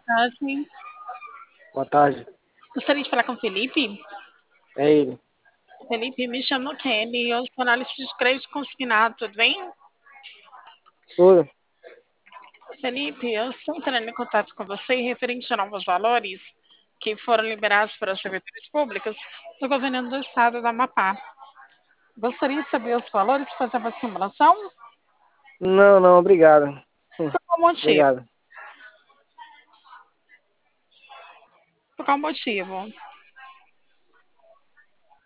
tarde. Boa tarde. Gostaria de falar com o Felipe. É ele. Felipe, me chamo Kelly, eu sou analista de crédito consignado, tudo bem? Tudo? Felipe, eu estou entrando em contato com você referente a novos valores que foram liberados para as servidores públicas do governo do estado do Amapá. Gostaria de saber os valores para fazer uma simulação? Não, não, obrigado. Por qual motivo? Obrigado. Por qual motivo?